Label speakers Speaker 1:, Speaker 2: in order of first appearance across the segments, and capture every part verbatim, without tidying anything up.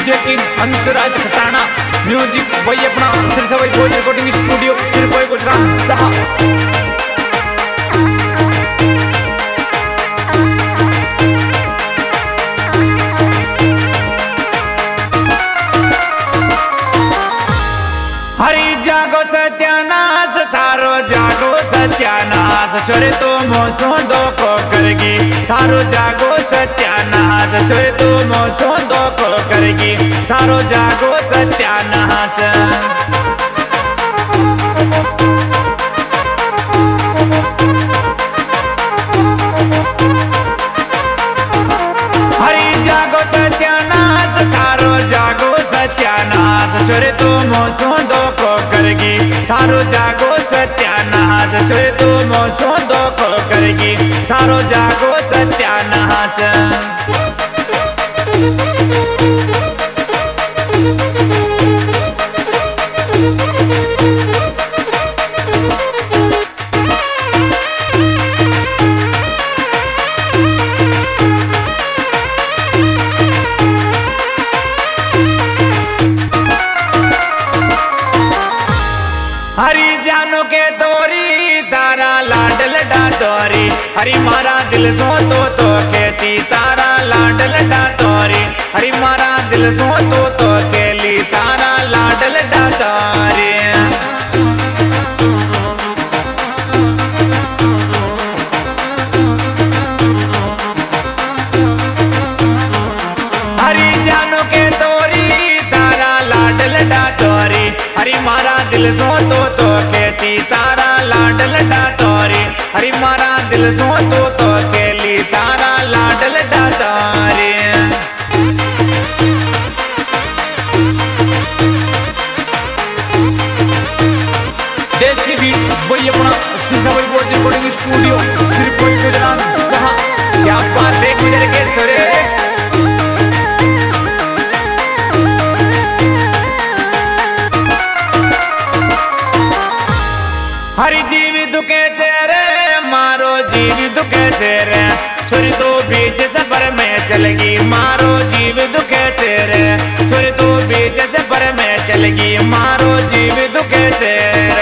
Speaker 1: DJ King Hansraj Khatana music वही अपना सिर्फ वही भोज रिकॉर्डिंग स्टूडियो सिर्फ वही गुजरात सहा। हरी जागो सत्यानाश थारो जागो सत्यानाश छोरे तो मोसो धोखो करगी थारो जागो सत्यानाश छोरे तो मोसो धोखो करगी थारो जागो सत्यानाश। हरी जागो सत्यानाश थारो जागो सत्यानाश छोरे तो मोसो धोखो करगी थारो जागो सत्यानाश छोरे तो मोसो धोखो करगी थारो जागो सत्यानाश। हरी जानो के तोरी तारा लाडल डाटोरी हरी मारा दिल सो तो तो खेती तारा लाडल डाटोरी हरी मारा दिल सो तो तो खेली तारा लाडल डाटोरी। हरी जानो के तोरी तारा लाडल डाटोरी हरी मारा दिल सो तो तो खेती तारा लाडल डाटोरी हरी मारा दिल सो तो तो खेली तारा लाडल डाटोरी। देसी भी वही अपना सीधा वही बोल रिकॉर्डिंग स्टूडियो सिर्फ वही गुजरात सहा। क्या बात है गुजर के सोरे। हरी जीव दुखे चेहरे मारो जीव दुखे चेहरे छोरी तो बीच सफर में चलेगी मारो जीव दुखे चेहरे छोरी तो बीच सफर में चलेगी मारो जीव दुखे चेहरे।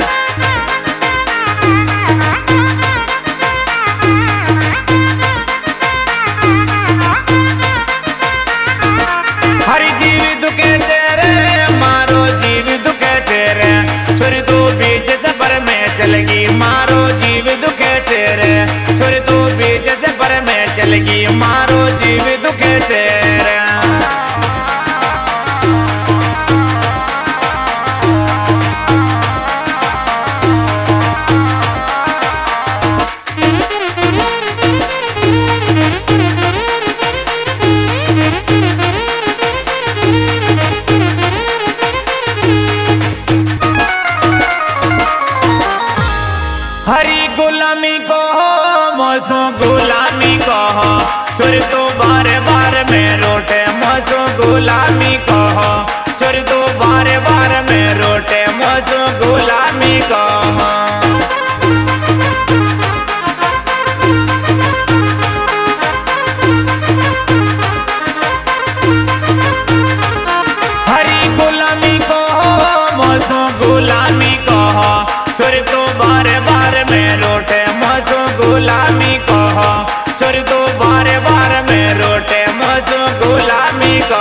Speaker 1: हरी जीव दुखे चेहरे मारो जीव दुखे चेहरे छोरी तो बीच सफर में चलेगी मारो जीव दुखे चेहरे छोरी तो बीच सफर में चलेगी मारो जीव दुखे चेहरे। हरी गुलामी को मौसो गुलामी को छोरी तो बार बार में रोटे मौसो गुलामी को छोरी तो बार बार में रोटे मौसो गुलामी को। हरी गुलामी को मौसो गुलामी को छोरी तो बार बार में रोटे मौसो गुलामी को छोरी तो बार बार में रोटे मौसो गुलामी को।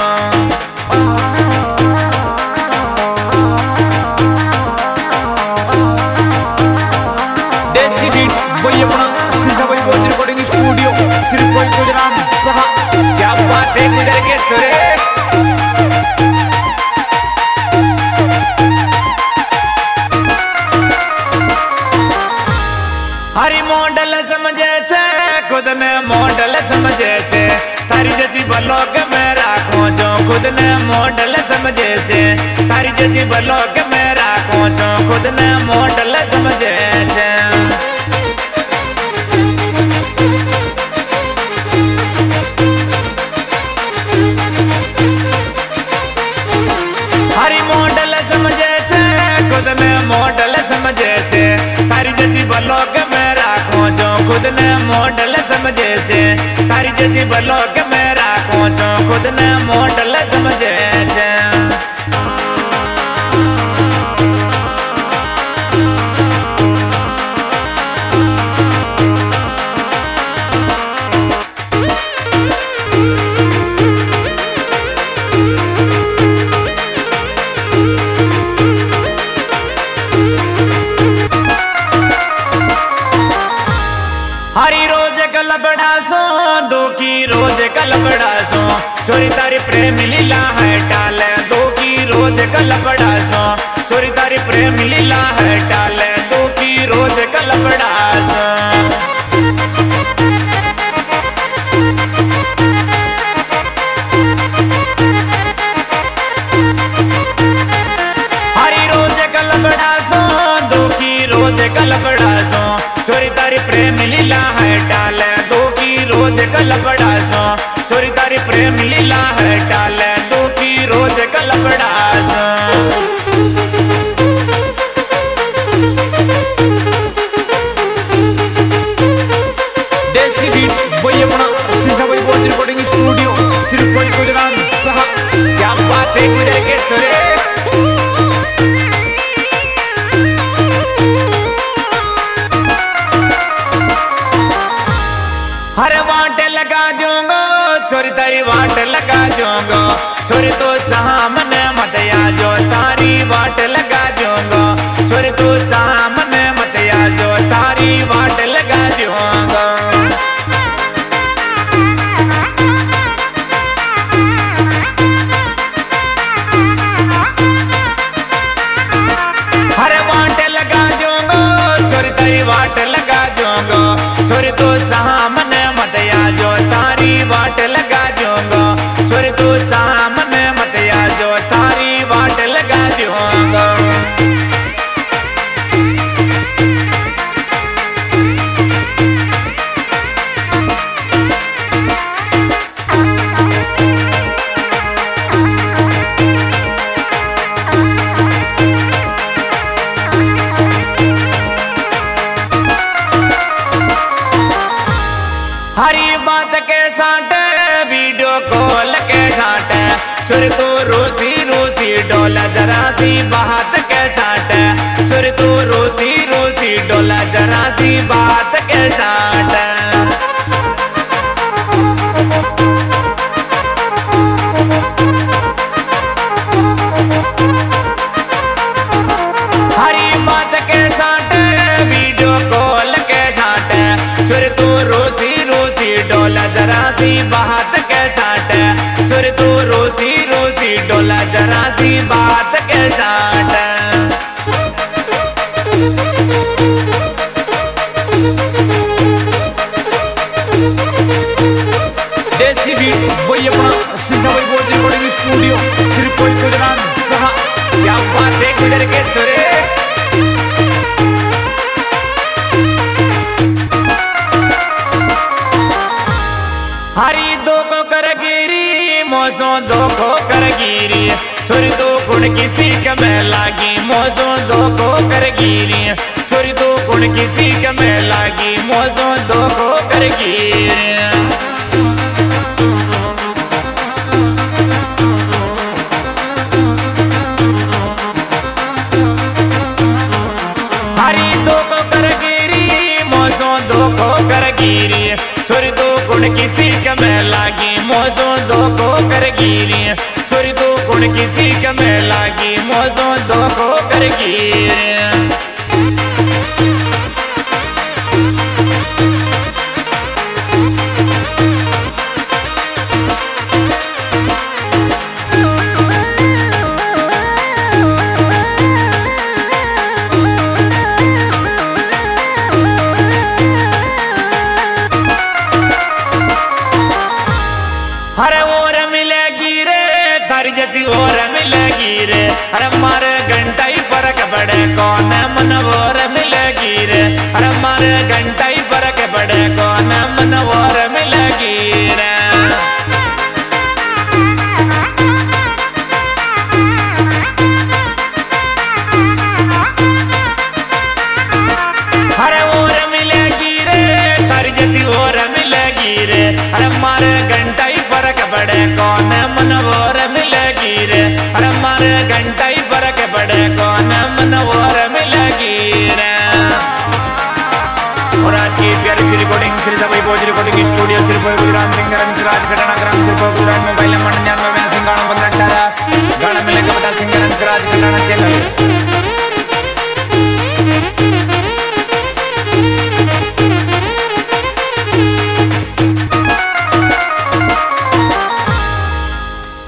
Speaker 1: देसी बीट वही अपना सीधा वही बोल रिकॉर्डिंग स्टूडियो सिर्फ वही गुजरात सहा। क्या बात है गुजर के सोरे। हरी मॉडल समझे छे खुद ने मॉडल समझे छे तारी जैसी ब्लॉग में राखो जो खुद ने मॉडल समझे छे तारी जैसी ब्लॉग में राखो जो खुद ने मॉडल समझे छे। हरी मॉडल समझे छे खुद ने मॉडल समझे छे तारी जैसी ब्लॉग में राखो जो खुद ने मॉडल समझे छे तारी जैसी ब्लॉग में राखो पाछो खुद ने मोटल समझे छे। हरी रोज कल बड़ा सो दो की रोज कल बड़ा सो छोरी तारी प्रेम लीला है टाल दो की रोज कल बड़ा सो छोरी तारी प्रेम लीला है टाल दो की रोज कल बड़ा सो। हरी रोज कल बड़ा सो दो की रोज कल बड़ा सो छोरी तारी प्रेम लीला है टाल दो की रोज कल बड़ा सो छोरी तारी प्रेम लीला है टाल दो की रोज कल बड़ा सो। देसी बीट वही अपना सीधा वही वॉइस रिकॉर्डिंग स्टूडियो सिर्फ वही गुजरात साहब क्या बात है गुजर के सरे। हरे वाट लगा दूंगो छोरी तारी वाट लगा दूंगो छोरी तो सामने मत आजो तारी वाट लगा दूंगो छोरी तो सामने मत आजो तारी वाट लगा दूंगो। हरे वाट लगा दूंगो छोरी तारी वाट लगा दूंगो छोरी तो सामने मत आजो तारी वाट लगा दूंगो छोरी तो सामने मत आजो तारी वाट लगा दूंगो। हरी बात के साथ वीडियो कॉल के साथ छोरी तो रोसी रोसी डोला जरा सी बात के साथ छोरी तो रोसी रोसी डोला जरा सी बात के साथ। हरी बात के साथ वीडियो कॉल के साथ छोरी तो रोसी डोला जरा सी बात के साथ छोरी तू रोसी रोसी डोला जरा सी बात के साथ। देसी बीट वही अपना सीधा वही वॉइस रिकॉर्डिंग स्टूडियो सिर्फ वही गुजरात साहब क्या बात है गुजर के छोरे। हरी दो को कर गिरी मौसों दो को कर गिरी छोरी दो गुण किसी के में लागी मौसों दो को कर गिरी छोरी दो गुण किसी के में लागी मौसों दो को कर गिरी। हरी दो को कर गिरी मौसों दो को कर गिरी छोरी दो गुण किसी के में लागी मौसों दो को कर गिरी छोरी दो गुण किसी के में लागी मौसों दो को कर गिरी। हरे और मिलेगी रे थारी जैसी और मिलेगी रे अरे मारे घंटा ही फर्क पड़े कौन मन और मिलेगी रे अरे मारे घंटा ही फर्क पड़े कौन मन और मिलेगी रे। हरे और मिलेगी रे थारी जैसी और मिलेगी रे अरे मारे घंटा ही फर्क पड़े घंटा ही फर्क पड़े कौन मन और मिलगी रे। और आज की प्यारी सी रिकॉर्डिंग श्री सभी भोज रिकॉर्डिंग स्टूडियो सिर्फ गुजरात सिंगर राज घटना ग्राम सिर्फ गुजरात मोबाइल